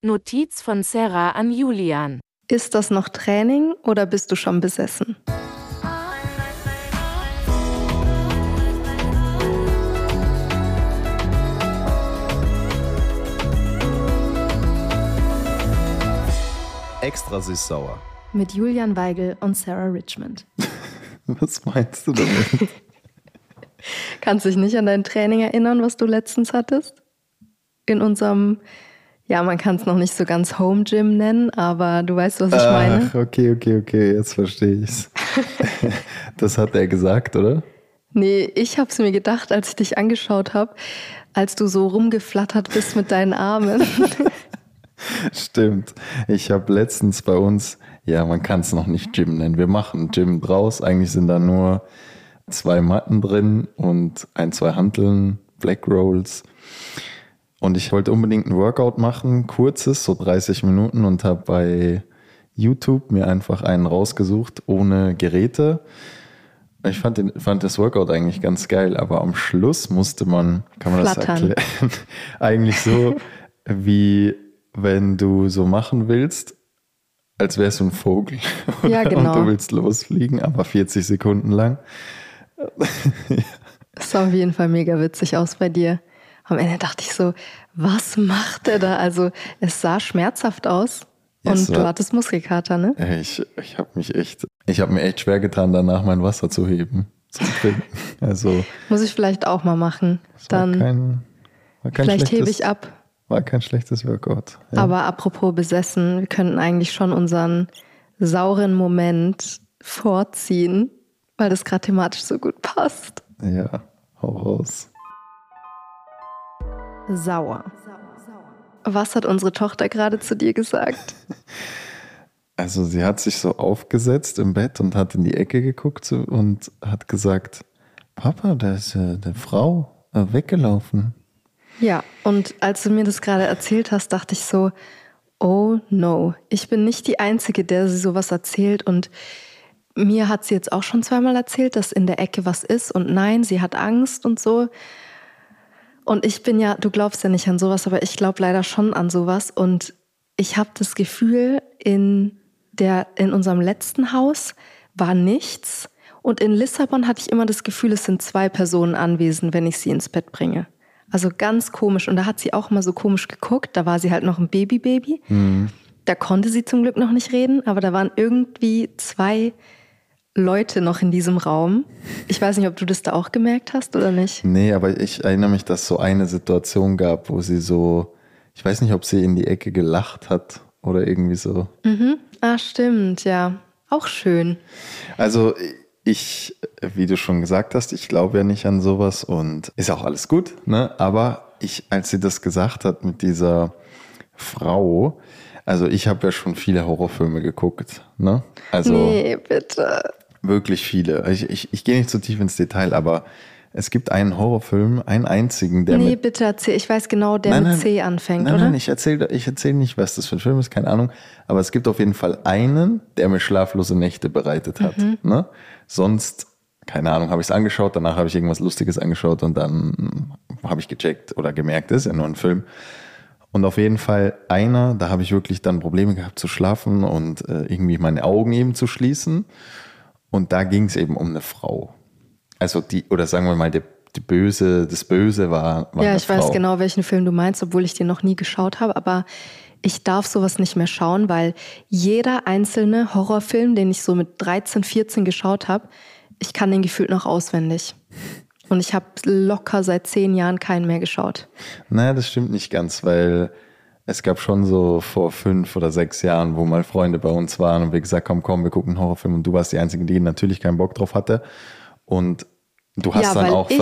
Notiz von Sarah an Julian. Ist das noch Training oder bist du schon besessen? Extra süß-sauer. Mit Julian Weigel und Sarah Richmond. Was meinst du damit? Kannst du dich nicht an dein Training erinnern, was du letztens hattest? In unserem, ja, man kann es noch nicht so ganz Home Gym nennen, aber du weißt, was ich meine. Ach, okay, jetzt verstehe ich's. Das hat er gesagt, oder? Nee, ich hab's mir gedacht, als ich dich angeschaut habe, als du so rumgeflattert bist mit deinen Armen. Stimmt. Ich habe letztens bei uns, ja, man kann es noch nicht Gym nennen. Wir machen Gym draus. Eigentlich sind da nur 2 Matten drin und 2 Hanteln, Black Rolls. Und ich wollte unbedingt ein Workout machen, kurzes, so 30 Minuten, und habe bei YouTube mir einfach einen rausgesucht, ohne Geräte. Ich fand das Workout eigentlich ganz geil, aber am Schluss musste man, kann man flattern. Das erklären, eigentlich so wie wenn du so machen willst, als wärst du ein Vogel. Ja, genau. Und du willst losfliegen, aber 40 Sekunden lang. Das sah auf jeden Fall mega witzig aus bei dir. Am Ende dachte ich so, was macht er da? Also es sah schmerzhaft aus und du hattest Muskelkater, ne? Ich habe mir echt schwer getan, danach mein Wasser zu heben, zum Trinken. Also, muss ich vielleicht auch mal machen. Dann vielleicht hebe ich ab. War kein schlechtes Workout. Ja. Aber apropos besessen, wir könnten eigentlich schon unseren sauren Moment vorziehen, weil das gerade thematisch so gut passt. Ja, hau raus. Sauer. Was hat unsere Tochter gerade zu dir gesagt? Also sie hat sich so aufgesetzt im Bett und hat in die Ecke geguckt und hat gesagt, Papa, da ist eine Frau weggelaufen. Ja, und als du mir das gerade erzählt hast, dachte ich so, oh no, ich bin nicht die Einzige, der sie sowas erzählt, und mir hat sie jetzt auch schon 2-mal erzählt, dass in der Ecke was ist, und nein, sie hat Angst und so. Und ich bin ja, du glaubst ja nicht an sowas, aber ich glaube leider schon an sowas, und ich habe das Gefühl, in unserem letzten Haus war nichts, und in Lissabon hatte ich immer das Gefühl, es sind 2 Personen anwesend, wenn ich sie ins Bett bringe. Also ganz komisch. Und da hat sie auch mal so komisch geguckt. Da war sie halt noch ein Baby. Mhm. Da konnte sie zum Glück noch nicht reden. Aber da waren irgendwie 2 Leute noch in diesem Raum. Ich weiß nicht, ob du das da auch gemerkt hast oder nicht. Nee, aber ich erinnere mich, dass es so eine Situation gab, wo sie so, ich weiß nicht, ob sie in die Ecke gelacht hat oder irgendwie so. Mhm. Ah, stimmt, ja. Auch schön. Also ich, wie du schon gesagt hast, ich glaube ja nicht an sowas und ist auch alles gut, ne? Aber als sie das gesagt hat mit dieser Frau, also ich habe ja schon viele Horrorfilme geguckt, ne? Also nee, bitte. Wirklich viele. Ich gehe nicht so tief ins Detail, aber es gibt einen Horrorfilm, einen einzigen, der Nee, bitte erzähl. Ich weiß genau, der mit C anfängt, oder? Nein, ich erzähl nicht, was das für ein Film ist, keine Ahnung. Aber es gibt auf jeden Fall einen, der mir schlaflose Nächte bereitet hat. Mhm. Ne? Sonst, keine Ahnung, habe ich es angeschaut, danach habe ich irgendwas Lustiges angeschaut und dann habe ich gecheckt oder gemerkt, das ist ja nur ein Film. Und auf jeden Fall einer, da habe ich wirklich dann Probleme gehabt zu schlafen und irgendwie meine Augen eben zu schließen. Und da ging es eben um eine Frau. Also oder sagen wir mal, das Böse war ja, ich Frau. weiß genau, welchen Film du meinst, obwohl ich den noch nie geschaut habe, aber ich darf sowas nicht mehr schauen, weil jeder einzelne Horrorfilm, den ich so mit 13, 14 geschaut habe, ich kann den gefühlt noch auswendig. Und ich habe locker seit 10 Jahren keinen mehr geschaut. Naja, das stimmt nicht ganz, weil es gab schon so vor 5 oder 6 Jahren, wo mal Freunde bei uns waren und wir gesagt haben, komm, wir gucken einen Horrorfilm, und du warst die Einzige, die natürlich keinen Bock drauf hatte. Und du hast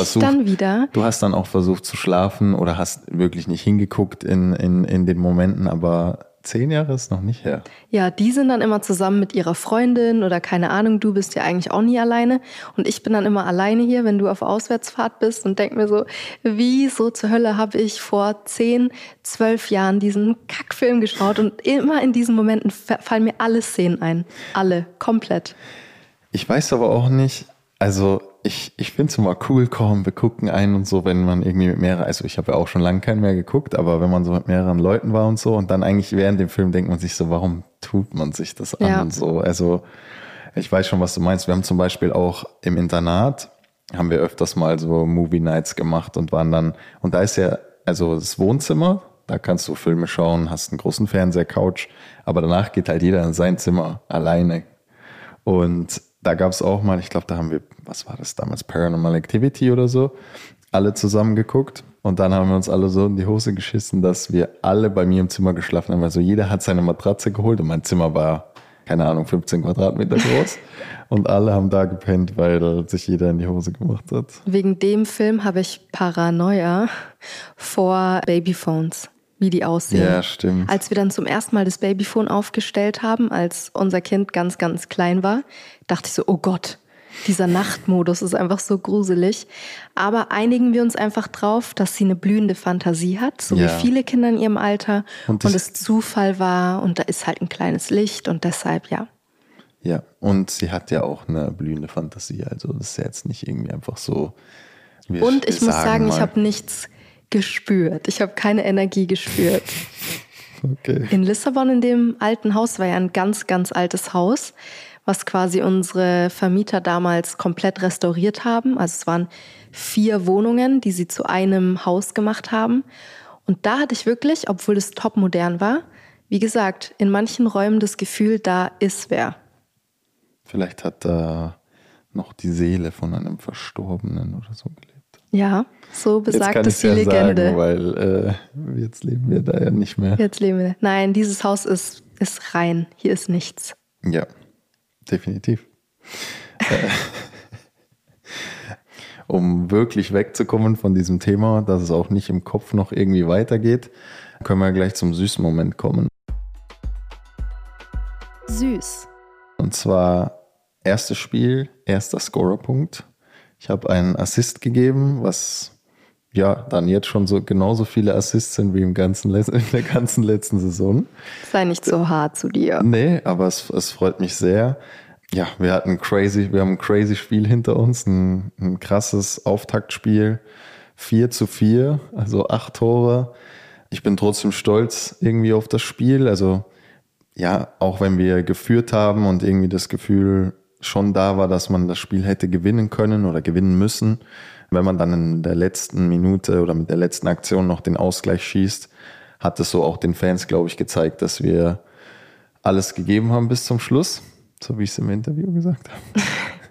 dann auch versucht zu schlafen oder hast wirklich nicht hingeguckt in den Momenten, aber 10 Jahre ist noch nicht her. Ja, die sind dann immer zusammen mit ihrer Freundin oder keine Ahnung, du bist ja eigentlich auch nie alleine und ich bin dann immer alleine hier, wenn du auf Auswärtsfahrt bist, und denk mir so, wieso zur Hölle habe ich vor 10, 12 Jahren diesen Kackfilm geschaut, und immer in diesen Momenten fallen mir alle Szenen ein. Alle, komplett. Ich weiß aber auch nicht, also ich finde es immer cool, komm, wir gucken einen und so, wenn man irgendwie mit mehreren, also ich habe ja auch schon lange keinen mehr geguckt, aber wenn man so mit mehreren Leuten war und so und dann eigentlich während dem Film denkt man sich so, warum tut man sich das an und so. Also ich weiß schon, was du meinst. Wir haben zum Beispiel auch im Internat, haben wir öfters mal so Movie Nights gemacht und waren dann, und da ist ja, also das Wohnzimmer, da kannst du Filme schauen, hast einen großen Fernseher, Couch, aber danach geht halt jeder in sein Zimmer alleine. Und da gab es auch mal, ich glaube, da haben wir, was war das damals, Paranormal Activity oder so, alle zusammen geguckt. Und dann haben wir uns alle so in die Hose geschissen, dass wir alle bei mir im Zimmer geschlafen haben. Also jeder hat seine Matratze geholt und mein Zimmer war, keine Ahnung, 15 Quadratmeter groß. Und alle haben da gepennt, weil sich jeder in die Hose gemacht hat. Wegen dem Film habe ich Paranoia vor Babyphones, wie die aussehen. Ja, stimmt. Als wir dann zum ersten Mal das Babyphone aufgestellt haben, als unser Kind ganz, ganz klein war, dachte ich so, oh Gott, dieser Nachtmodus ist einfach so gruselig. Aber einigen wir uns einfach drauf, dass sie eine blühende Fantasie hat, so wie viele Kinder in ihrem Alter. Und es Zufall war und da ist halt ein kleines Licht und deshalb, ja. Ja, und sie hat ja auch eine blühende Fantasie. Also das ist ja jetzt nicht irgendwie einfach so. Und ich muss sagen, ich habe nichts gespürt. Ich habe keine Energie gespürt. Okay. In Lissabon, in dem alten Haus, war ja ein ganz, ganz altes Haus, was quasi unsere Vermieter damals komplett restauriert haben. Also es waren 4 Wohnungen, die sie zu einem Haus gemacht haben. Und da hatte ich wirklich, obwohl es topmodern war, wie gesagt, in manchen Räumen das Gefühl, da ist wer. Vielleicht hat da noch die Seele von einem Verstorbenen oder so gelebt. Ja, so besagt es die Legende. Sagen, weil jetzt leben wir da ja nicht mehr. Jetzt leben wir. Nein, dieses Haus ist rein. Hier ist nichts. Ja, definitiv. Um wirklich wegzukommen von diesem Thema, dass es auch nicht im Kopf noch irgendwie weitergeht, können wir gleich zum süßen Moment kommen. Süß. Und zwar erstes Spiel, erster Scorerpunkt. Ich habe einen Assist gegeben, was ja dann jetzt schon so genauso viele Assists sind wie in der ganzen letzten Saison. Sei nicht so hart zu dir. Nee, aber es freut mich sehr. Ja, wir haben ein crazy Spiel hinter uns, ein krasses Auftaktspiel. 4-4, also 8 Tore. Ich bin trotzdem stolz irgendwie auf das Spiel. Also ja, auch wenn wir geführt haben und irgendwie das Gefühl schon da war, dass man das Spiel hätte gewinnen können oder gewinnen müssen. Wenn man dann in der letzten Minute oder mit der letzten Aktion noch den Ausgleich schießt, hat es so auch den Fans, glaube ich, gezeigt, dass wir alles gegeben haben bis zum Schluss, so wie ich es im Interview gesagt habe.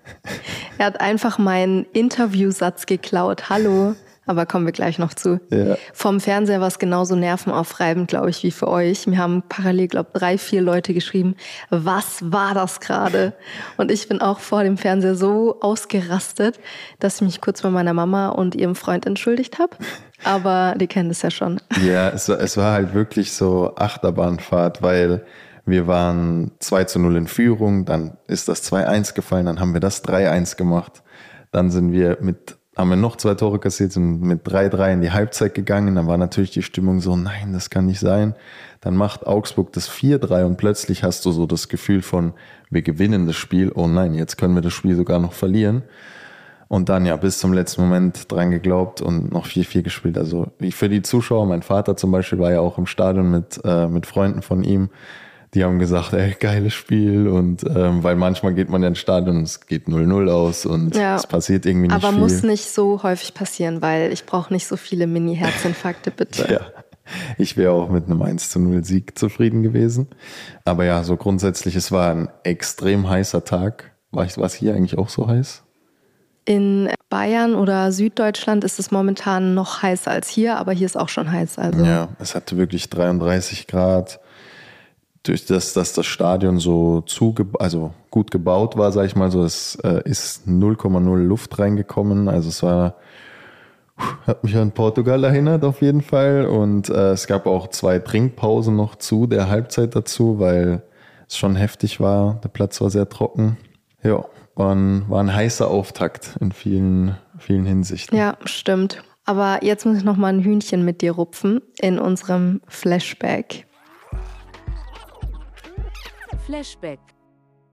Er hat einfach meinen Interviewsatz geklaut. Hallo. Aber kommen wir gleich noch zu. Ja. Vom Fernseher war es genauso nervenaufreibend, glaube ich, wie für euch. Mir haben parallel, glaube ich, 3, 4 Leute geschrieben, was war das gerade? Und ich bin auch vor dem Fernseher so ausgerastet, dass ich mich kurz bei meiner Mama und ihrem Freund entschuldigt habe. Aber die kennen das ja schon. Ja, es war halt wirklich so Achterbahnfahrt, weil wir waren 2-0 in Führung, dann ist das 2-1 gefallen, dann haben wir das 3-1 gemacht. Dann haben wir noch 2 Tore kassiert, sind mit 3-3 in die Halbzeit gegangen. Dann war natürlich die Stimmung so, nein, das kann nicht sein. Dann macht Augsburg das 4-3 und plötzlich hast du so das Gefühl von, wir gewinnen das Spiel. Oh nein, jetzt können wir das Spiel sogar noch verlieren. Und dann ja bis zum letzten Moment dran geglaubt und noch 4-4 gespielt. Also wie für die Zuschauer, mein Vater zum Beispiel war ja auch im Stadion mit Freunden von ihm. Die haben gesagt, ey, geiles Spiel und weil manchmal geht man ja ins Stadion und es geht 0-0 aus und es passiert irgendwie nicht viel. Aber muss nicht so häufig passieren, weil ich brauche nicht so viele Mini-Herzinfarkte, bitte. Ja, ich wäre auch mit einem 1-0 Sieg zufrieden gewesen. Aber ja, so grundsätzlich, es war ein extrem heißer Tag. War es hier eigentlich auch so heiß? In Bayern oder Süddeutschland ist es momentan noch heißer als hier, aber hier ist auch schon heiß. Also. Ja, es hatte wirklich 33 Grad. Durch das, dass das Stadion so gut gebaut war, sag ich mal so, es ist 0,0 Luft reingekommen. Also es hat mich an Portugal erinnert auf jeden Fall. Und es gab auch 2 Trinkpausen noch zu der Halbzeit dazu, weil es schon heftig war. Der Platz war sehr trocken. Ja, war ein heißer Auftakt in vielen, vielen Hinsichten. Ja, stimmt. Aber jetzt muss ich noch mal ein Hühnchen mit dir rupfen in unserem Flashback. Flashback.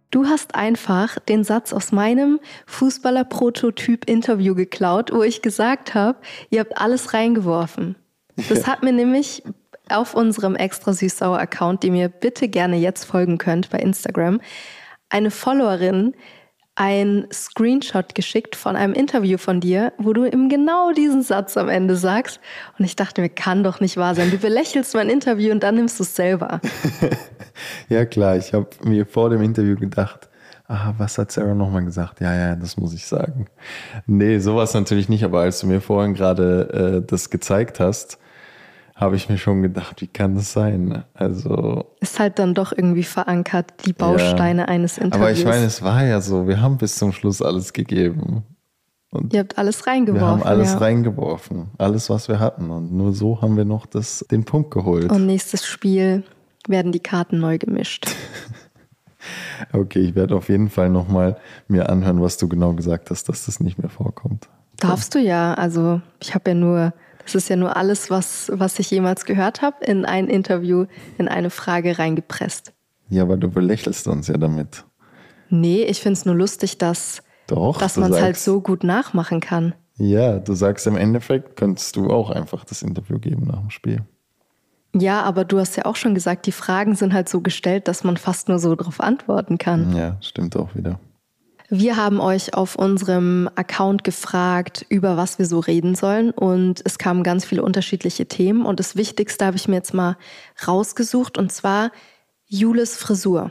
Du hast einfach den Satz aus meinem Fußballer-Prototyp-Interview geklaut, wo ich gesagt habe, ihr habt alles reingeworfen. Das hat mir nämlich auf unserem extra süß-sauer-Account, dem ihr bitte gerne jetzt folgen könnt bei Instagram, eine Followerin ein Screenshot geschickt von einem Interview von dir, wo du eben genau diesen Satz am Ende sagst. Und ich dachte mir, kann doch nicht wahr sein. Du belächelst mein Interview und dann nimmst du es selber. Ja klar, ich habe mir vor dem Interview gedacht, was hat Sarah nochmal gesagt? Ja, das muss ich sagen. Nee, sowas natürlich nicht, aber als du mir vorhin gerade das gezeigt hast, habe ich mir schon gedacht, wie kann das sein? Also ist halt dann doch irgendwie verankert, die Bausteine eines Interviews. Aber ich meine, es war ja so, wir haben bis zum Schluss alles gegeben. Und ihr habt alles reingeworfen. Wir haben alles reingeworfen, alles, was wir hatten. Und nur so haben wir noch den Punkt geholt. Und nächstes Spiel werden die Karten neu gemischt. Okay, ich werde auf jeden Fall nochmal mir anhören, was du genau gesagt hast, dass das nicht mehr vorkommt. Darfst du ja, also ich habe ja nur... Es ist ja nur alles, was ich jemals gehört habe, in ein Interview, in eine Frage reingepresst. Ja, aber du belächelst uns ja damit. Nee, ich finde es nur lustig, dass man es halt so gut nachmachen kann. Ja, du sagst im Endeffekt, könntest du auch einfach das Interview geben nach dem Spiel. Ja, aber du hast ja auch schon gesagt, die Fragen sind halt so gestellt, dass man fast nur so darauf antworten kann. Ja, stimmt auch wieder. Wir haben euch auf unserem Account gefragt, über was wir so reden sollen, und es kamen ganz viele unterschiedliche Themen, und das Wichtigste habe ich mir jetzt mal rausgesucht, und zwar Jules Frisur.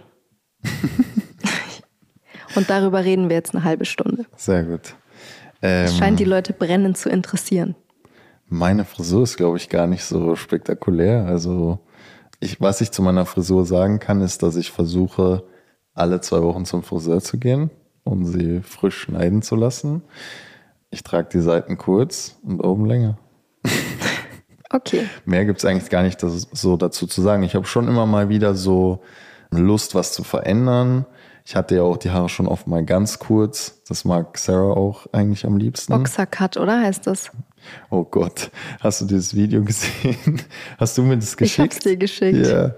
Und darüber reden wir jetzt eine halbe Stunde. Sehr gut. Es scheint die Leute brennend zu interessieren. Meine Frisur ist, glaube ich, gar nicht so spektakulär. Also was ich zu meiner Frisur sagen kann, ist, dass ich versuche, alle 2 Wochen zum Friseur zu gehen, um sie frisch schneiden zu lassen. Ich trage die Seiten kurz und oben länger. Okay. Mehr gibt es eigentlich gar nicht so dazu zu sagen. Ich habe schon immer mal wieder so Lust, was zu verändern. Ich hatte ja auch die Haare schon oft mal ganz kurz. Das mag Sarah auch eigentlich am liebsten. Boxercut, oder heißt das? Oh Gott, hast du dieses Video gesehen? Hast du mir das geschickt? Ich hab's dir geschickt. Ja.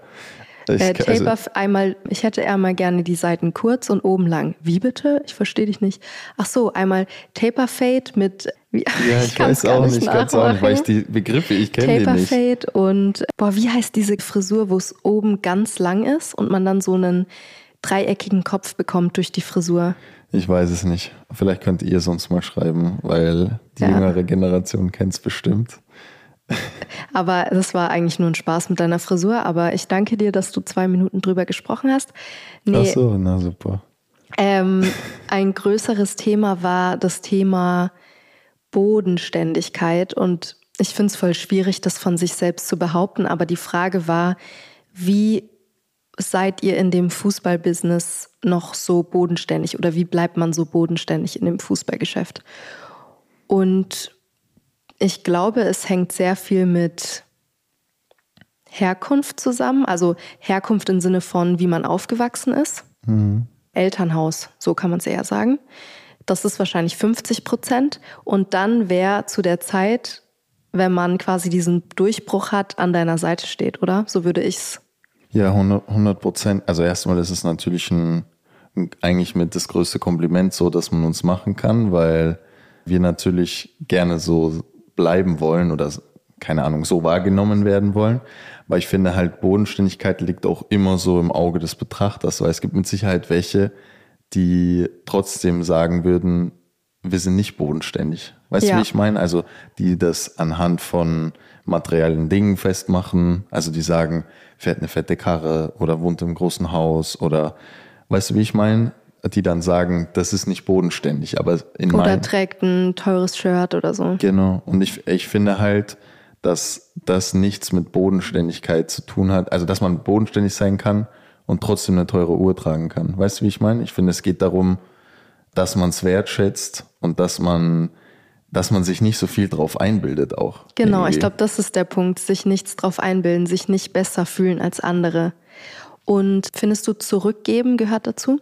Ich hätte einmal gerne die Seiten kurz und oben lang. Wie bitte? Ich verstehe dich nicht. Ach so, einmal Taper Fade mit... Ja, ich weiß auch nicht ganz auch, weil ich die Begriffe, ich kenne die nicht. Taper Fade und, wie heißt diese Frisur, wo es oben ganz lang ist und man dann so einen dreieckigen Kopf bekommt durch die Frisur? Ich weiß es nicht. Vielleicht könnt ihr es uns mal schreiben, weil die jüngere Generation kennt es bestimmt. Aber das war eigentlich nur ein Spaß mit deiner Frisur. Aber ich danke dir, dass du 2 Minuten drüber gesprochen hast. Ach so, na super. Ein größeres Thema war das Thema Bodenständigkeit. Und ich finde es voll schwierig, das von sich selbst zu behaupten. Aber die Frage war, wie seid ihr in dem Fußballbusiness noch so bodenständig? Oder wie bleibt man so bodenständig in dem Fußballgeschäft? Und ich glaube, es hängt sehr viel mit Herkunft zusammen. Also Herkunft im Sinne von, wie man aufgewachsen ist. Mhm. Elternhaus, so kann man es eher sagen. Das ist wahrscheinlich 50%. Und dann, wer zu der Zeit, wenn man quasi diesen Durchbruch hat, an deiner Seite steht, oder? So würde ich es. Ja, 100%. Also erstmal ist es natürlich eigentlich mit das größte Kompliment so, dass man uns machen kann, weil wir natürlich gerne so bleiben wollen oder, keine Ahnung, so wahrgenommen werden wollen. Weil ich finde halt, Bodenständigkeit liegt auch immer so im Auge des Betrachters, weil es gibt mit Sicherheit welche, die trotzdem sagen würden, wir sind nicht bodenständig. Weißt du, wie ich meine? Also die das anhand von materiellen Dingen festmachen, also die sagen, fährt eine fette Karre oder wohnt im großen Haus oder, weißt du, wie ich meine? Die dann sagen, das ist nicht bodenständig, aber oder trägt ein teures Shirt oder so. Genau. Und ich finde halt, dass das nichts mit Bodenständigkeit zu tun hat. Also, dass man bodenständig sein kann und trotzdem eine teure Uhr tragen kann. Weißt du, wie ich meine? Ich finde, es geht darum, dass man es wertschätzt und dass man sich nicht so viel drauf einbildet auch. Genau, irgendwie. Ich glaube, das ist der Punkt. Sich nichts drauf einbilden, sich nicht besser fühlen als andere. Und findest du, zurückgeben gehört dazu?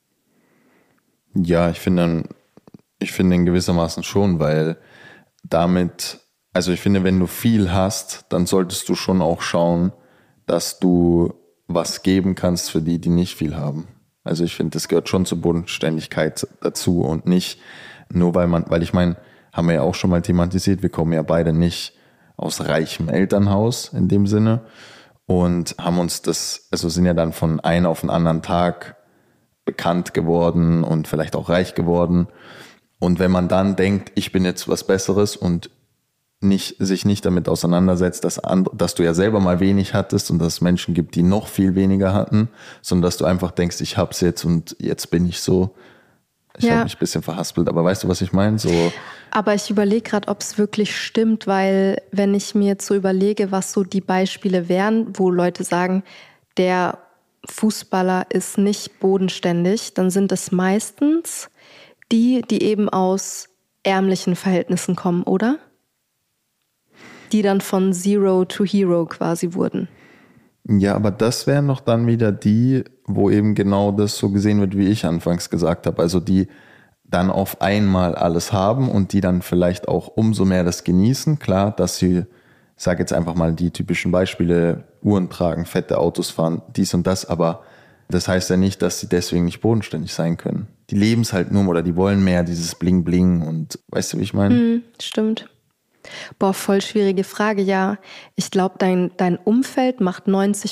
Ja, ich finde in gewissermaßen schon, weil damit, also ich finde, wenn du viel hast, dann solltest du schon auch schauen, dass du was geben kannst für die, die nicht viel haben. Also ich finde, das gehört schon zur Bodenständigkeit dazu und nicht nur, weil ich meine, haben wir ja auch schon mal thematisiert, wir kommen ja beide nicht aus reichem Elternhaus in dem Sinne und haben uns sind ja dann von einem auf den anderen Tag bekannt geworden und vielleicht auch reich geworden. Und wenn man dann denkt, ich bin jetzt was Besseres und sich nicht damit auseinandersetzt, dass du ja selber mal wenig hattest und dass es Menschen gibt, die noch viel weniger hatten, sondern dass du einfach denkst, ich hab's jetzt und jetzt bin ich so. Ich habe mich ein bisschen verhaspelt, aber weißt du, was ich meine? So. Aber ich überlege gerade, ob es wirklich stimmt, weil wenn ich mir jetzt so überlege, was so die Beispiele wären, wo Leute sagen, der Fußballer ist nicht bodenständig, dann sind es meistens die eben aus ärmlichen Verhältnissen kommen, oder? Die dann von Zero to Hero quasi wurden. Ja, aber das wären doch dann wieder die, wo eben genau das so gesehen wird, wie ich anfangs gesagt habe. Also die dann auf einmal alles haben und die dann vielleicht auch umso mehr das genießen. Klar, dass sie, ich sage jetzt einfach mal die typischen Beispiele, Uhren tragen, fette Autos fahren, dies und das, aber das heißt ja nicht, dass sie deswegen nicht bodenständig sein können. Die leben es halt nur oder die wollen mehr dieses Bling-Bling und weißt du, wie ich meine? Stimmt. Boah, voll schwierige Frage. Ja, ich glaube, dein Umfeld macht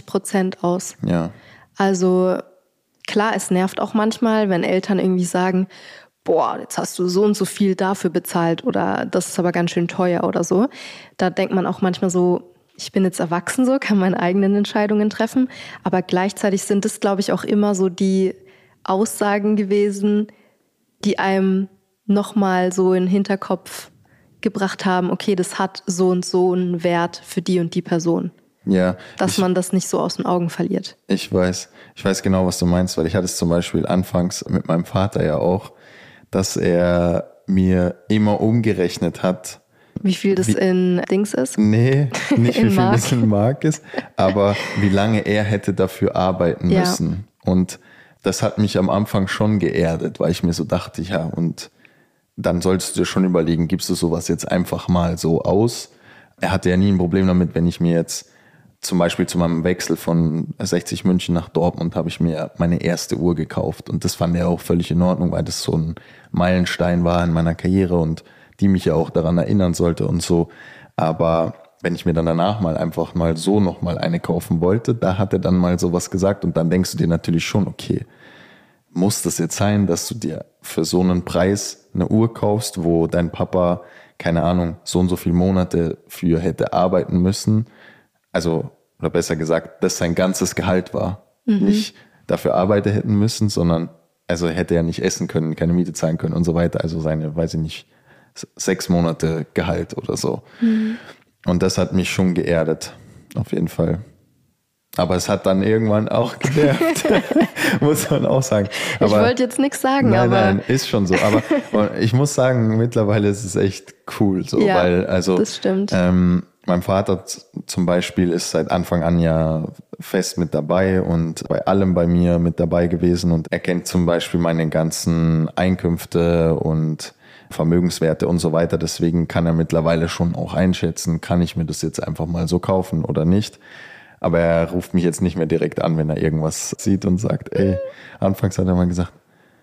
90% aus. Ja. Also klar, es nervt auch manchmal, wenn Eltern irgendwie sagen, boah, jetzt hast du so und so viel dafür bezahlt oder das ist aber ganz schön teuer oder so. Da denkt man auch manchmal so, ich bin jetzt erwachsen so, kann meine eigenen Entscheidungen treffen. Aber gleichzeitig sind es, glaube ich, auch immer so die Aussagen gewesen, die einem nochmal so in den Hinterkopf gebracht haben, okay, das hat so und so einen Wert für die und die Person. Ja. Dass man das nicht so aus den Augen verliert. Ich weiß genau, was du meinst, weil ich hatte es zum Beispiel anfangs mit meinem Vater ja auch, dass er mir immer umgerechnet hat. Wie viel das in Dings ist? Nee, nicht wie viel das in Mark ist, aber wie lange er hätte dafür arbeiten müssen. Und das hat mich am Anfang schon geerdet, weil ich mir so dachte, ja, und dann solltest du dir schon überlegen, gibst du sowas jetzt einfach mal so aus? Er hatte ja nie ein Problem damit, wenn ich mir jetzt zum Beispiel zu meinem Wechsel von 60 München nach Dortmund habe ich mir meine erste Uhr gekauft und das fand er auch völlig in Ordnung, weil das so ein Meilenstein war in meiner Karriere und die mich ja auch daran erinnern sollte und so. Aber wenn ich mir dann danach mal einfach mal so nochmal eine kaufen wollte, da hat er dann mal sowas gesagt und dann denkst du dir natürlich schon, okay, muss das jetzt sein, dass du dir für so einen Preis eine Uhr kaufst, wo dein Papa, keine Ahnung, so und so viele Monate für hätte arbeiten müssen? Also, oder besser gesagt, dass sein ganzes Gehalt war. Nicht dafür arbeiten hätten müssen, sondern, also er hätte ja nicht essen können, keine Miete zahlen können und so weiter. Also seine, weiß ich nicht, 6 Monate Gehalt oder so. Und das hat mich schon geerdet, auf jeden Fall. Aber es hat dann irgendwann auch genervt, muss man auch sagen. Aber, ich wollte jetzt nichts sagen, nein, ist schon so. Aber ich muss sagen, mittlerweile ist es echt cool so, ja, weil, also, das stimmt. Mein Vater zum Beispiel ist seit Anfang an ja fest mit dabei und bei allem bei mir mit dabei gewesen und er kennt zum Beispiel meine ganzen Einkünfte und Vermögenswerte und so weiter. Deswegen kann er mittlerweile schon auch einschätzen, kann ich mir das jetzt einfach mal so kaufen oder nicht. Aber er ruft mich jetzt nicht mehr direkt an, wenn er irgendwas sieht und sagt, anfangs hat er mal gesagt,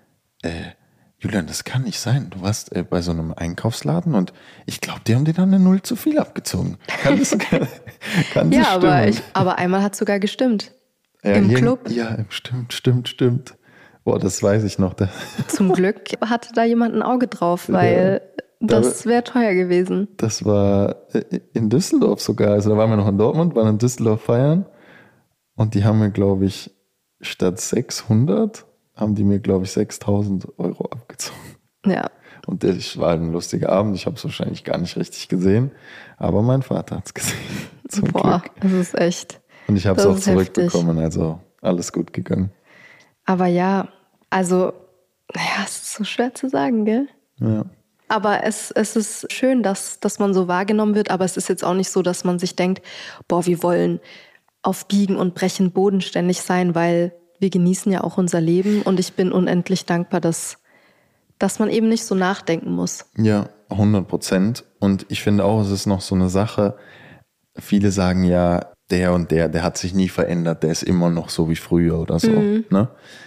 Julian, das kann nicht sein. Du warst bei so einem Einkaufsladen und ich glaube, die haben dir dann eine Null zu viel abgezogen. Kann das ja, stimmen? aber einmal hat es sogar gestimmt. Ja, im Club. Ja, stimmt. Boah, das weiß ich noch. Zum Glück hatte da jemand ein Auge drauf, weil das wäre teuer gewesen. Das war in Düsseldorf sogar. Also da waren wir noch in Dortmund, waren in Düsseldorf feiern und die haben mir, glaube ich, statt 600 haben die mir, glaube ich, 6.000 Euro abgezogen. Ja. Und das war ein lustiger Abend. Ich habe es wahrscheinlich gar nicht richtig gesehen, aber mein Vater hat es gesehen. Zum Glück. Das ist echt. Und ich habe es auch zurückbekommen, also alles gut gegangen. Aber ja, also, naja, es ist so schwer zu sagen, gell? Ja. Aber es ist schön, dass man so wahrgenommen wird, aber es ist jetzt auch nicht so, dass man sich denkt, boah, wir wollen auf Biegen und Brechen bodenständig sein, weil wir genießen ja auch unser Leben und ich bin unendlich dankbar, dass man eben nicht so nachdenken muss. Ja, 100%. Und ich finde auch, es ist noch so eine Sache, viele sagen ja, der und der hat sich nie verändert, der ist immer noch so wie früher oder so. Ne?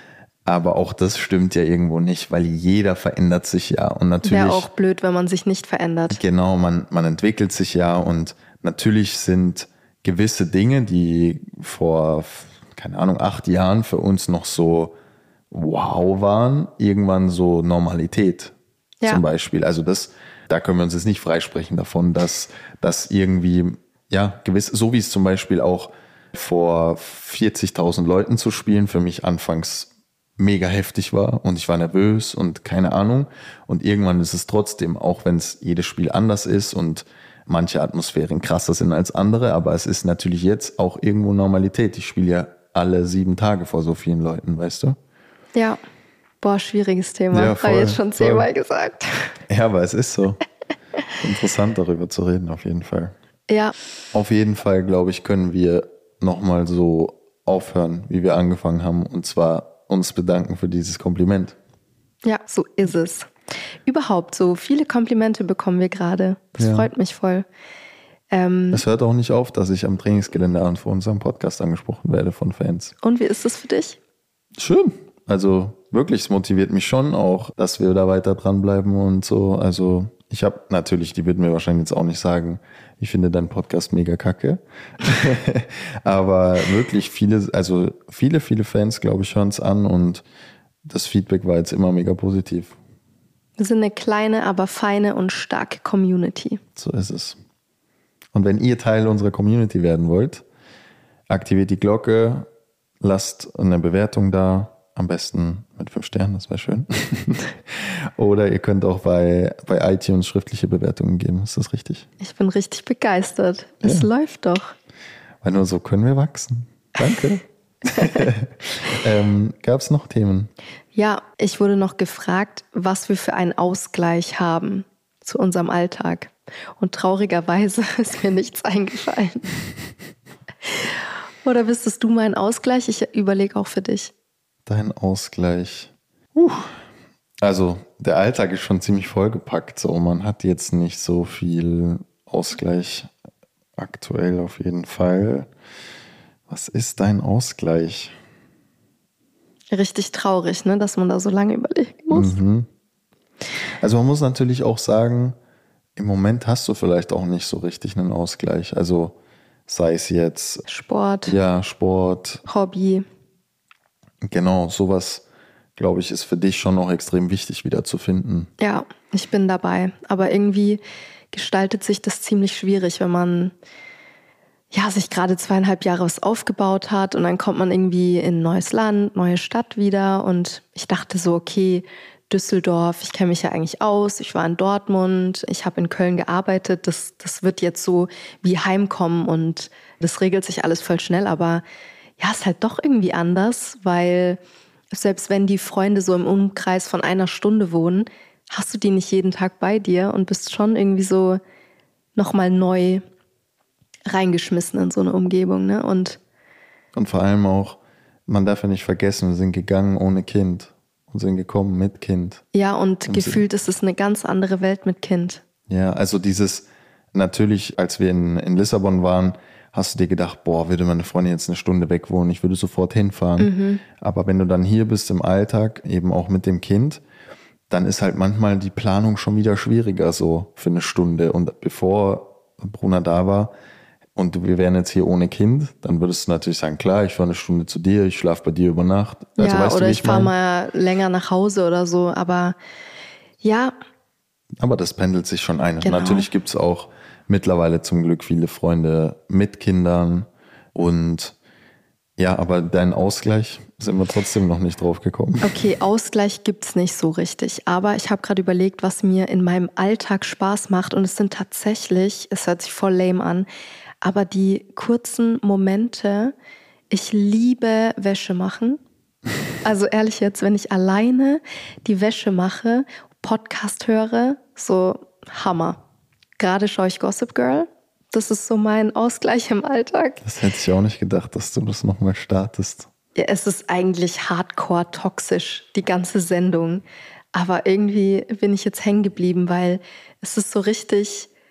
Aber auch das stimmt ja irgendwo nicht, weil jeder verändert sich ja. Und natürlich. Wäre auch blöd, wenn man sich nicht verändert. Genau, man entwickelt sich ja und natürlich sind gewisse Dinge, die vor, keine Ahnung, 8 Jahren für uns noch so wow waren, irgendwann so Normalität zum Beispiel. Also da können wir uns jetzt nicht freisprechen davon, dass das irgendwie, ja, gewiss, so wie es zum Beispiel auch vor 40.000 Leuten zu spielen, für mich anfangs mega heftig war und ich war nervös und keine Ahnung. Und irgendwann ist es trotzdem, auch wenn es jedes Spiel anders ist und manche Atmosphären krasser sind als andere, aber es ist natürlich jetzt auch irgendwo Normalität. Ich spiele ja alle 7 Tage vor so vielen Leuten, weißt du? Ja. Boah, schwieriges Thema. Ja, Habe ich jetzt schon 10-mal gesagt. Ja, aber es ist so. Interessant darüber zu reden, auf jeden Fall. Ja. Auf jeden Fall, glaube ich, können wir nochmal so aufhören, wie wir angefangen haben, und zwar uns bedanken für dieses Kompliment. Ja, so ist es. Überhaupt, so viele Komplimente bekommen wir gerade. Das freut mich voll. Es hört auch nicht auf, dass ich am Trainingsgelände und vor unserem Podcast angesprochen werde von Fans. Und wie ist das für dich? Schön. Also wirklich, es motiviert mich schon auch, dass wir da weiter dranbleiben und so. Also ich habe natürlich, die würden mir wahrscheinlich jetzt auch nicht sagen, ich finde deinen Podcast mega kacke. Aber wirklich viele Fans, glaube ich, hören es an und das Feedback war jetzt immer mega positiv. Wir sind eine kleine, aber feine und starke Community. So ist es. Und wenn ihr Teil unserer Community werden wollt, aktiviert die Glocke, lasst eine Bewertung da, am besten mit 5 Sternen, das wäre schön. Oder ihr könnt auch bei iTunes schriftliche Bewertungen geben, ist das richtig? Ich bin richtig begeistert. Es läuft doch. Weil nur so können wir wachsen. Danke. Gab es noch Themen? Ja, ich wurde noch gefragt, was wir für einen Ausgleich haben zu unserem Alltag. Und traurigerweise ist mir nichts eingefallen. Oder wüsstest du meinen Ausgleich? Ich überlege auch für dich. Dein Ausgleich. Also der Alltag ist schon ziemlich vollgepackt. So, man hat jetzt nicht so viel Ausgleich aktuell auf jeden Fall. Was ist dein Ausgleich? Richtig traurig, ne, dass man da so lange überlegen muss. Also man muss natürlich auch sagen, im Moment hast du vielleicht auch nicht so richtig einen Ausgleich. Also sei es jetzt Sport. Ja, Sport. Hobby. Genau, sowas, glaube ich, ist für dich schon noch extrem wichtig wieder zu finden. Ja, ich bin dabei. Aber irgendwie gestaltet sich das ziemlich schwierig, wenn man sich gerade 2,5 Jahre was aufgebaut hat und dann kommt man irgendwie in ein neues Land, neue Stadt wieder und ich dachte so, okay, Düsseldorf, ich kenne mich ja eigentlich aus, ich war in Dortmund, ich habe in Köln gearbeitet, das wird jetzt so wie Heimkommen und das regelt sich alles voll schnell, aber ja, ist halt doch irgendwie anders, weil selbst wenn die Freunde so im Umkreis von 1 Stunde wohnen, hast du die nicht jeden Tag bei dir und bist schon irgendwie so nochmal neu reingeschmissen in so eine Umgebung, ne? Und vor allem auch, man darf ja nicht vergessen, wir sind gegangen ohne Kind und sind gekommen mit Kind. Ja, und gefühlt ist es eine ganz andere Welt mit Kind. Ja, also natürlich, als wir in Lissabon waren, hast du dir gedacht, boah, würde meine Freundin jetzt 1 Stunde weg wohnen, ich würde sofort hinfahren. Aber wenn du dann hier bist im Alltag, eben auch mit dem Kind, dann ist halt manchmal die Planung schon wieder schwieriger so für 1 Stunde. Und bevor Bruna da war und wir wären jetzt hier ohne Kind, dann würdest du natürlich sagen, klar, ich fahre 1 Stunde zu dir, ich schlafe bei dir über Nacht. Also, ja, weißt oder du, ich fahre mal länger nach Hause oder so, aber ja. Aber das pendelt sich schon ein. Genau. Natürlich gibt es auch mittlerweile zum Glück viele Freunde mit Kindern und ja, aber dein Ausgleich sind wir trotzdem noch nicht drauf gekommen. Okay, Ausgleich gibt's nicht so richtig, aber ich habe gerade überlegt, was mir in meinem Alltag Spaß macht und es sind tatsächlich, es hört sich voll lame an, aber die kurzen Momente, ich liebe Wäsche machen. Also ehrlich jetzt, wenn ich alleine die Wäsche mache, Podcast höre, so Hammer. Gerade schaue ich Gossip Girl. Das ist so mein Ausgleich im Alltag. Das hätte ich auch nicht gedacht, dass du das nochmal startest. Ja, es ist eigentlich hardcore toxisch, die ganze Sendung. Aber irgendwie bin ich jetzt hängen geblieben, weil es ist so richtig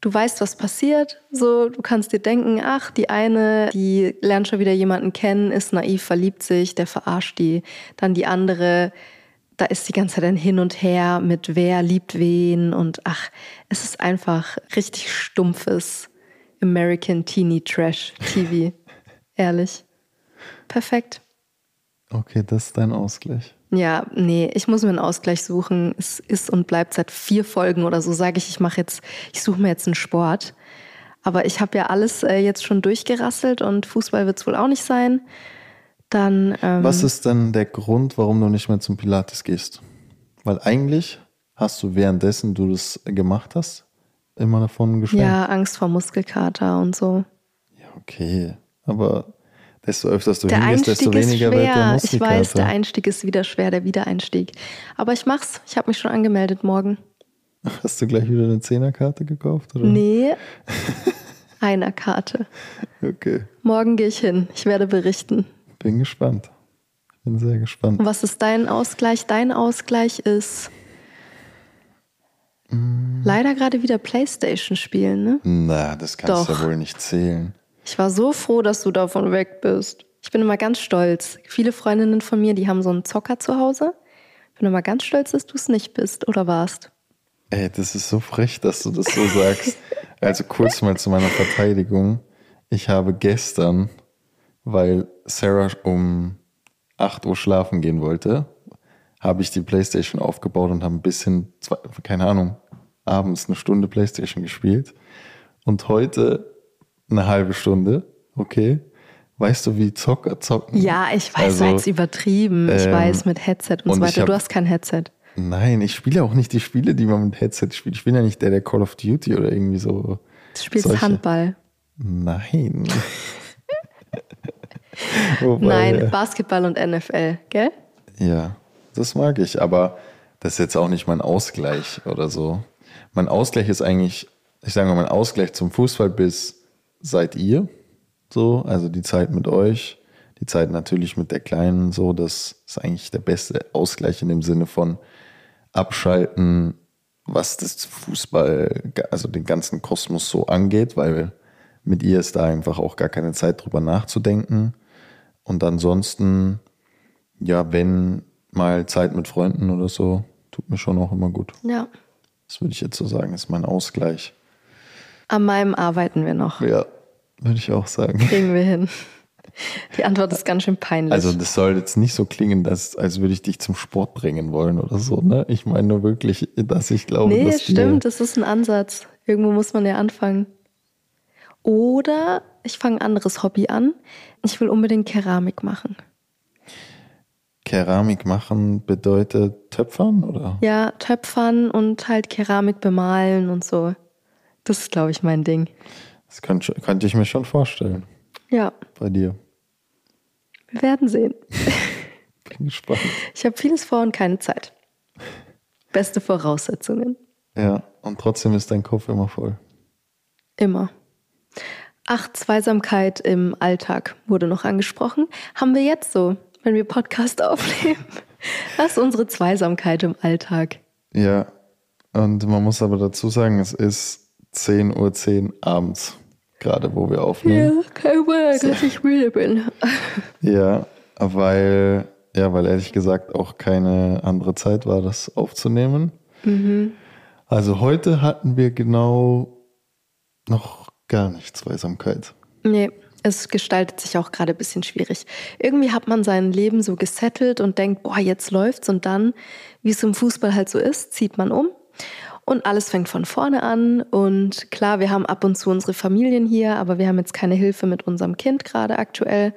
Du weißt, was passiert. So, du kannst dir denken, ach, die eine, die lernt schon wieder jemanden kennen, ist naiv, verliebt sich, der verarscht die. Dann die andere, da ist die ganze Zeit ein Hin und Her mit wer liebt wen. Und ach, es ist einfach richtig stumpfes American Teenie Trash TV. Ehrlich. Perfekt. Okay, das ist dein Ausgleich. Ja, nee, ich muss mir einen Ausgleich suchen. Es ist und bleibt seit 4 Folgen oder so, sage ich, ich suche mir jetzt einen Sport. Aber ich habe ja alles jetzt schon durchgerasselt und Fußball wird es wohl auch nicht sein. Dann. Was ist denn der Grund, warum du nicht mehr zum Pilates gehst? Weil eigentlich hast du währenddessen du das gemacht hast, immer davon geschwärmt. Ja, Angst vor Muskelkater und so. Ja, okay. Aber desto öfters du Der hingehst, desto Einstieg ist weniger wird der schwer. Ich Muskelkater. weiß, der Einstieg ist wieder schwer, der Wiedereinstieg. Aber ich mach's. Ich habe mich schon angemeldet morgen. Hast du gleich wieder eine 10er-Karte gekauft? Oder? Nee, einer Karte. Okay, Morgen gehe ich hin. Ich werde berichten. bin gespannt. Bin sehr gespannt. Und was ist dein Ausgleich? Dein Ausgleich ist leider gerade wieder PlayStation spielen, ne? Na, das kannst du Doch. ja wohl nicht zählen. Ich war so froh, dass du davon weg bist. Ich bin immer ganz stolz. Viele Freundinnen von mir, die haben so einen Zocker zu Hause. Ich bin immer ganz stolz, dass du es nicht bist oder warst. Ey, das ist so frech, dass du das so sagst. Also kurz mal zu meiner Verteidigung. Ich habe gestern, weil Sarah um 8 Uhr schlafen gehen wollte, habe ich die PlayStation aufgebaut und habe ein bisschen, keine Ahnung, abends eine Stunde PlayStation gespielt. Und heute eine halbe Stunde, okay. Weißt du, wie Zocker zocken? Ja, ich weiß, Also, jetzt übertrieben. Ich weiß, mit Headset und so und ich weiter. Du hab- hast kein Headset. Nein, ich spiele auch nicht die Spiele, die man mit Headset spielt. Ich bin ja nicht der Call of Duty oder irgendwie so. Du spielst solche. Handball. Nein. Wobei, Nein, Basketball und NFL, gell? Ja, das mag ich, aber das ist jetzt auch nicht mein Ausgleich oder so. Mein Ausgleich ist eigentlich, ich sage mal, mein Ausgleich zum Fußball seid ihr. So, also die Zeit mit euch, die Zeit natürlich mit der Kleinen, so, das ist eigentlich der beste Ausgleich in dem Sinne von abschalten, was das Fußball, also den ganzen Kosmos so angeht, weil mit ihr ist da einfach auch gar keine Zeit drüber nachzudenken. Und ansonsten, ja, wenn mal Zeit mit Freunden oder so, tut mir schon auch immer gut. Ja. Das würde ich jetzt so sagen, ist mein Ausgleich. An meinem arbeiten wir noch. Ja, würde ich auch sagen. Kriegen wir hin. Die Antwort ist ganz schön peinlich. Also das soll jetzt nicht so klingen, als würde ich dich zum Sport bringen wollen oder so, ne? Ich meine nur wirklich, dass ich glaube, nee, dass stimmt, das ist ein Ansatz. Irgendwo muss man ja anfangen. Oder ich fange ein anderes Hobby an. Ich will unbedingt Keramik machen. Keramik machen bedeutet Töpfern, oder? Ja, töpfern und halt Keramik bemalen und so. Das ist, glaube ich, mein Ding. Das könnte ich mir schon vorstellen Ja, bei dir. wir werden sehen. Bin gespannt. Ich habe vieles vor und keine Zeit. Beste Voraussetzungen. Ja, und trotzdem ist dein Kopf immer voll. Immer. Ach, Zweisamkeit im Alltag wurde noch angesprochen. Haben wir jetzt so, wenn wir Podcast aufnehmen. Das ist unsere Zweisamkeit im Alltag. Ja, und man muss aber dazu sagen, es ist 10:10 Uhr abends, gerade wo wir aufnehmen. Ja, kein Wunder, dass ich müde bin. Ja, weil ehrlich gesagt auch keine andere Zeit war, das aufzunehmen. Also heute hatten wir genau noch gar nicht Zweisamkeit. Nee, es gestaltet sich auch gerade ein bisschen schwierig. Irgendwie hat man sein Leben so gesettelt und denkt, boah, jetzt läuft's. Und dann, wie es im Fußball halt so ist, zieht man um. Und alles fängt von vorne an. Und klar, wir haben ab und zu unsere Familien hier, aber wir haben jetzt keine Hilfe mit unserem Kind gerade aktuell.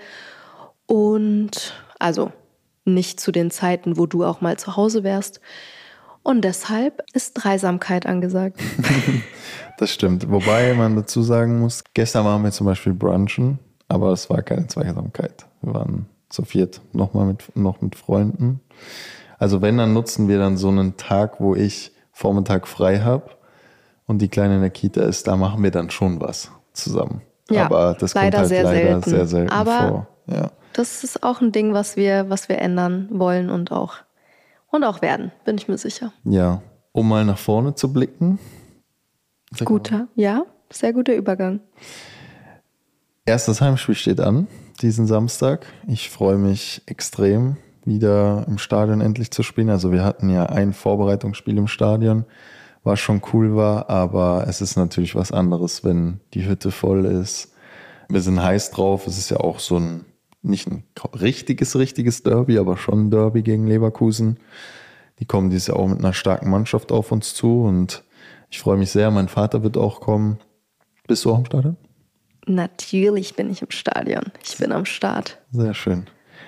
Und also nicht zu den Zeiten, wo du auch mal zu Hause wärst. Und deshalb ist Dreisamkeit angesagt. Das stimmt. Wobei man dazu sagen muss, gestern waren wir zum Beispiel brunchen, aber es war keine Zweisamkeit. Wir waren zu viert, noch mit Freunden. Also wenn, dann nutzen wir dann so einen Tag, wo ich Vormittag frei habe und die Kleine in der Kita ist, da machen wir dann schon was zusammen. Ja, aber das leider kommt halt sehr leider selten. sehr selten Aber vor. Ja. das ist auch ein Ding, was wir ändern wollen und auch werden, bin ich mir sicher. Ja, um mal nach vorne zu blicken. Guter, ja, sehr guter Übergang. Erstes Heimspiel steht an, diesen Samstag. Ich freue mich extrem, wieder im Stadion endlich zu spielen. Also wir hatten ja ein Vorbereitungsspiel im Stadion, was schon cool war, aber es ist natürlich was anderes, wenn die Hütte voll ist. Wir sind heiß drauf. Es ist ja auch so nicht ein richtiges Derby, aber schon ein Derby gegen Leverkusen. Die kommen dieses Jahr auch mit einer starken Mannschaft auf uns zu und ich freue mich sehr. Mein Vater wird auch kommen. Bist du auch im Stadion? Natürlich bin ich im Stadion. Ich bin am Start. Sehr schön.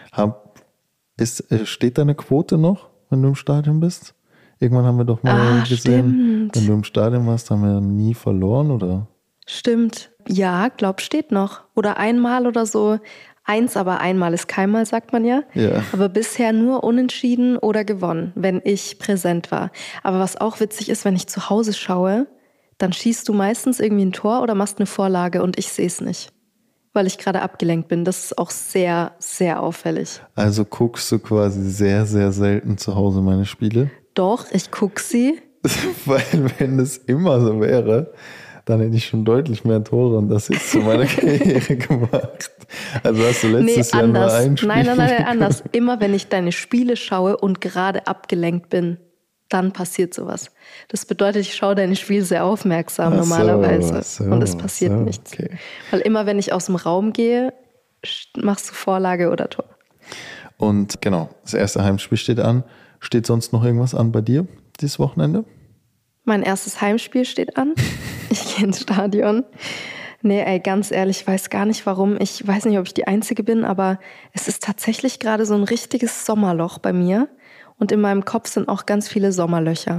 Steht deine Quote noch, wenn du im Stadion bist? Irgendwann haben wir doch mal gesehen, stimmt. wenn du im Stadion warst, haben wir nie verloren, oder? Stimmt. Ja, glaub, steht noch. Oder einmal oder so. Aber einmal ist keinmal, sagt man ja. Ja. Aber bisher nur unentschieden oder gewonnen, wenn ich präsent war. Aber was auch witzig ist, wenn ich zu Hause schaue, dann schießt du meistens irgendwie ein Tor oder machst eine Vorlage und ich sehe es nicht, weil ich gerade abgelenkt bin. Das ist auch sehr, sehr auffällig. Also guckst du quasi sehr, sehr selten zu Hause meine Spiele? Doch, ich gucke sie. Weil wenn es immer so wäre, dann hätte ich schon deutlich mehr Tore und das jetzt zu meiner Karriere gemacht. Also hast du letztes Jahr nur ein Spiel. Nein, anders. Immer wenn ich deine Spiele schaue und gerade abgelenkt bin, dann passiert sowas. Das bedeutet, ich schaue deine Spiele sehr aufmerksam normalerweise und es passiert nichts. Okay. Weil immer, wenn ich aus dem Raum gehe, machst du Vorlage oder Tor. Und genau, das erste Heimspiel steht an. Steht sonst noch irgendwas an bei dir dieses Wochenende? Mein erstes Heimspiel steht an. Ich gehe ins Stadion. Nee, ey, ganz ehrlich, ich weiß gar nicht warum. Ich weiß nicht, ob ich die Einzige bin, aber es ist tatsächlich gerade so ein richtiges Sommerloch bei mir. Und in meinem Kopf sind auch ganz viele Sommerlöcher.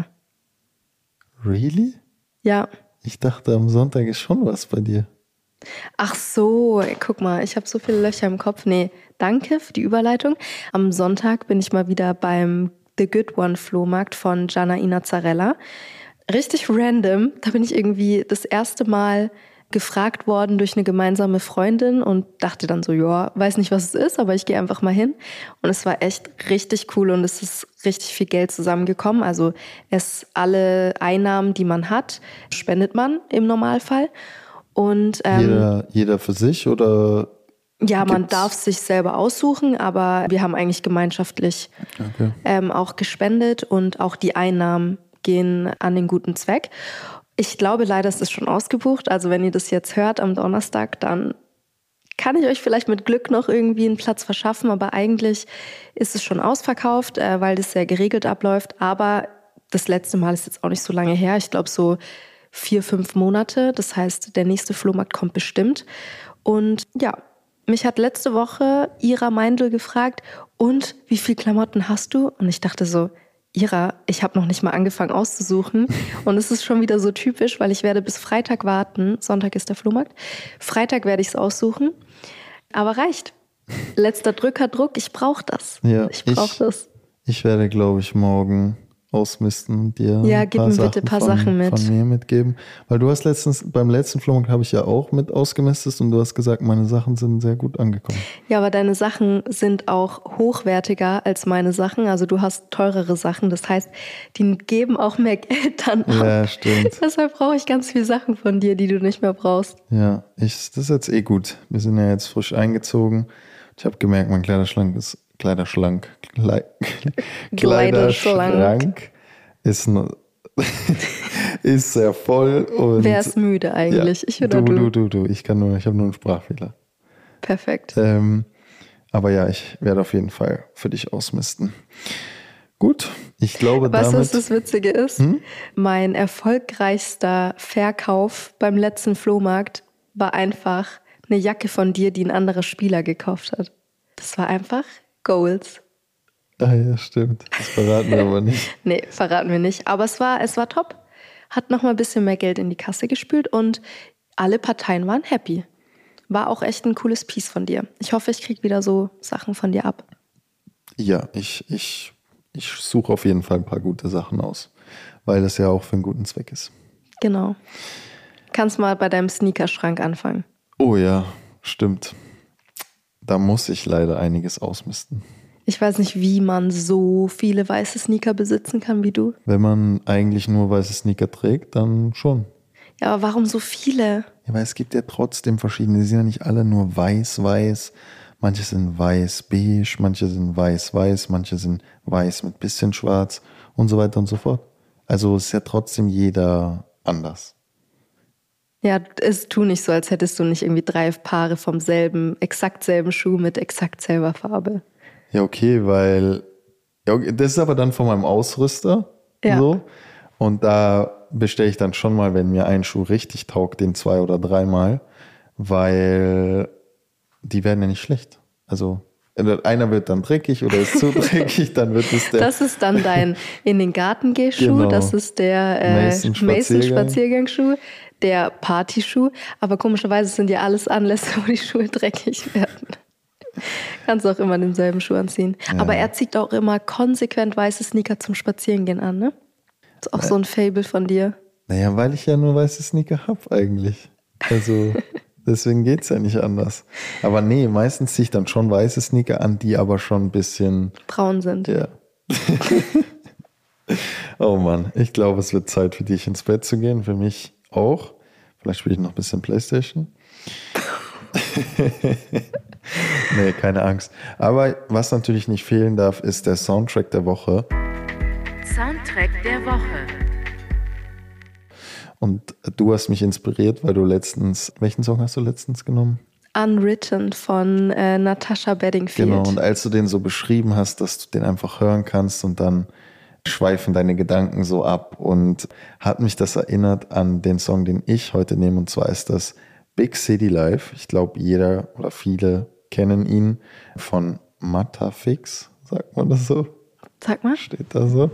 Really? Ja. Ich dachte, am Sonntag ist schon was bei dir. Ach so, ey, guck mal, ich habe so viele Löcher im Kopf. Nee, danke für die Überleitung. Am Sonntag bin ich mal wieder beim The Good One Flohmarkt von Gianna Inazzarella. Richtig random, da bin ich irgendwie das erste Mal gefragt worden durch eine gemeinsame Freundin und dachte dann so, ja, weiß nicht, was es ist, aber ich gehe einfach mal hin. Und es war echt richtig cool und es ist richtig viel Geld zusammengekommen. Also alle Einnahmen, die man hat, spendet man im Normalfall. Und jeder für sich oder? Ja, man darf sich selber aussuchen, aber wir haben eigentlich gemeinschaftlich auch gespendet und auch die Einnahmen gehen an den guten Zweck. Ich glaube leider, es ist schon ausgebucht. Also wenn ihr das jetzt hört am Donnerstag, dann kann ich euch vielleicht mit Glück noch irgendwie einen Platz verschaffen. Aber eigentlich ist es schon ausverkauft, weil das sehr geregelt abläuft. Aber das letzte Mal ist jetzt auch nicht so lange her. Ich glaube so 4-5 Monate. Das heißt, der nächste Flohmarkt kommt bestimmt. Und ja, mich hat letzte Woche Ira Meindl gefragt, und wie viel Klamotten hast du? Und ich dachte so, Ira, ich habe noch nicht mal angefangen auszusuchen und es ist schon wieder so typisch, weil ich werde bis Freitag warten. Sonntag ist der Flohmarkt. Freitag werde ich es aussuchen, aber reicht. Letzter Drückerdruck, ich brauche das. Ja, ich brauche das. Ich werde, glaube ich, morgen ausmisten und dir gib mir bitte ein paar Sachen mit. Von mir mitgeben. Weil du hast beim letzten Flohmarkt habe ich ja auch mit ausgemistet und du hast gesagt, meine Sachen sind sehr gut angekommen. Ja, aber deine Sachen sind auch hochwertiger als meine Sachen. Also du hast teurere Sachen. Das heißt, die geben auch mehr Geld dann ab. Ja, stimmt. Deshalb brauche ich ganz viele Sachen von dir, die du nicht mehr brauchst. Ja, das ist jetzt gut. Wir sind ja jetzt frisch eingezogen. Ich habe gemerkt, mein Kleiderschrank ist sehr voll. Und wer ist müde eigentlich? Ja, ich oder du? Du. Ich habe nur einen Sprachfehler. Perfekt. Aber ja, ich werde auf jeden Fall für dich ausmisten. Gut, ich glaube weißt du, was das Witzige ist? Mein erfolgreichster Verkauf beim letzten Flohmarkt war einfach eine Jacke von dir, die ein anderer Spieler gekauft hat. Das war einfach Goals. Ah ja, stimmt. Das verraten wir aber nicht. Nee, verraten wir nicht. Aber es war top. Hat noch mal ein bisschen mehr Geld in die Kasse gespült und alle Parteien waren happy. War auch echt ein cooles Piece von dir. Ich hoffe, ich kriege wieder so Sachen von dir ab. Ja, ich suche auf jeden Fall ein paar gute Sachen aus, weil das ja auch für einen guten Zweck ist. Genau. Kannst mal bei deinem Sneakerschrank anfangen. Oh ja, stimmt. Da muss ich leider einiges ausmisten. Ich weiß nicht, wie man so viele weiße Sneaker besitzen kann wie du. Wenn man eigentlich nur weiße Sneaker trägt, dann schon. Ja, aber warum so viele? Ja, weil es gibt ja trotzdem verschiedene. Die sind ja nicht alle nur weiß. Manche sind weiß-beige, manche sind weiß-weiß, manche sind weiß mit bisschen schwarz und so weiter und so fort. Also ist ja trotzdem jeder anders. Ja, tu nicht so, als hättest du nicht irgendwie 3 Paare vom exakt selben Schuh mit exakt selber Farbe. Ja, okay, weil das ist aber dann von meinem Ausrüster so. Und da bestelle ich dann schon mal, wenn mir ein Schuh richtig taugt, den 2 oder 3 Mal, weil die werden ja nicht schlecht. Also einer wird dann dreckig oder ist zu dreckig, dann wird es der... Das ist dann dein in den Garten Geh-Schuh, Genau. Das ist der Mason Spaziergangsschuh, der Partyschuh. Aber komischerweise sind ja alles Anlässe, wo die Schuhe dreckig werden. Kannst auch immer denselben Schuh anziehen. Ja. Aber er zieht auch immer konsequent weiße Sneaker zum Spazierengehen an, ne? Das ist auch so ein Fable von dir. Naja, weil ich ja nur weiße Sneaker habe eigentlich. Also deswegen geht's ja nicht anders. Aber nee, meistens ziehe ich dann schon weiße Sneaker an, die aber schon ein bisschen... braun sind. Ja. Oh Mann, ich glaube, es wird Zeit für dich ins Bett zu gehen. Für mich auch. Vielleicht spiele ich noch ein bisschen Playstation. Nee, keine Angst. Aber was natürlich nicht fehlen darf, ist der Soundtrack der Woche. Soundtrack der Woche. Und du hast mich inspiriert, weil du welchen Song hast du letztens genommen? Unwritten von Natasha Bedingfield. Genau, und als du den so beschrieben hast, dass du den einfach hören kannst und dann schweifen deine Gedanken so ab, und hat mich das erinnert an den Song, den ich heute nehme, und zwar ist das Big City Life. Ich glaube, jeder oder viele kennen ihn, von Matafix, sagt man das so? Sag mal. Steht da so?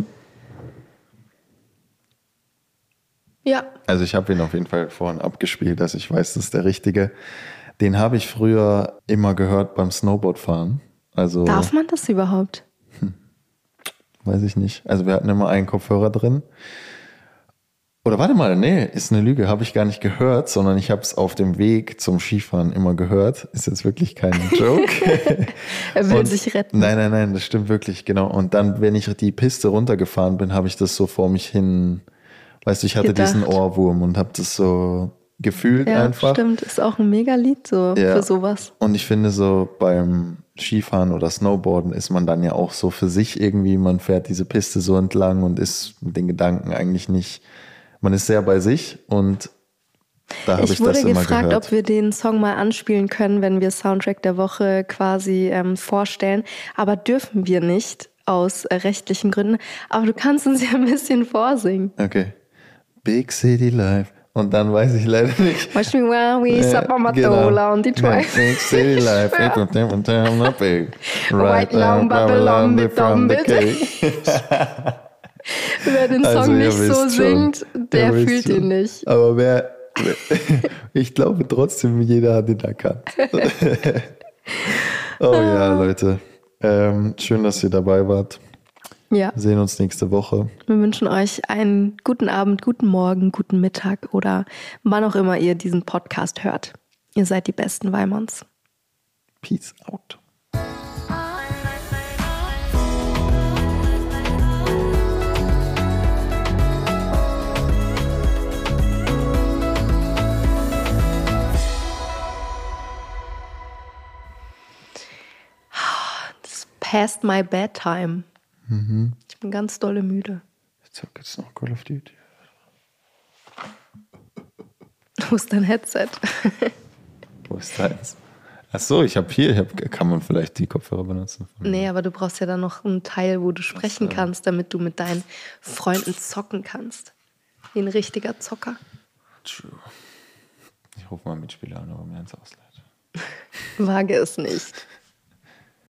Ja. Also ich habe ihn auf jeden Fall vorhin abgespielt, dass ich weiß, das ist der richtige. Den habe ich früher immer gehört beim Snowboardfahren. Also, darf man das überhaupt? Weiß ich nicht. Also wir hatten immer einen Kopfhörer drin. Oder warte mal, nee, ist eine Lüge, habe ich gar nicht gehört, sondern ich habe es auf dem Weg zum Skifahren immer gehört. Ist jetzt wirklich kein Joke. Er will sich retten. Nein, das stimmt wirklich, genau. Und dann, wenn ich die Piste runtergefahren bin, habe ich das so vor mich hin, weißt du, ich hatte diesen Ohrwurm und habe das so gefühlt einfach. Ja, stimmt, ist auch ein Mega-Lied so für sowas. Und ich finde so beim Skifahren oder Snowboarden ist man dann ja auch so für sich irgendwie, man fährt diese Piste so entlang und ist mit den Gedanken eigentlich nicht, man ist sehr bei sich, und da habe ich das immer gehört. Ich wurde gefragt, ob wir den Song mal anspielen können, wenn wir Soundtrack der Woche quasi vorstellen, aber dürfen wir nicht aus rechtlichen Gründen, aber du kannst uns ja ein bisschen vorsingen. Okay. Big City Life. Und dann weiß ich leider nicht. Watch me while we sup on Matola on Detroit. Big City Life. Right now, Babylon from the Cave. Wer den Song nicht so singt, der fühlt ihn nicht. Aber ich glaube trotzdem, jeder hat ihn erkannt. Oh ja, Leute. Schön, dass ihr dabei wart. Ja. Wir sehen uns nächste Woche. Wir wünschen euch einen guten Abend, guten Morgen, guten Mittag oder wann auch immer ihr diesen Podcast hört. Ihr seid die besten Weimans. Peace out. It's past my bedtime. Ich bin ganz dolle müde. Ich zock jetzt noch Call of Duty. Wo ist dein Headset? Wo ist deins? Achso, kann man vielleicht die Kopfhörer benutzen? Nee, aber du brauchst ja dann noch einen Teil, wo du sprechen kannst, damit du mit deinen Freunden zocken kannst. Wie ein richtiger Zocker. True. Ich rufe mal Mitspieler an, ob er mir eins ausleiht. Wage es nicht.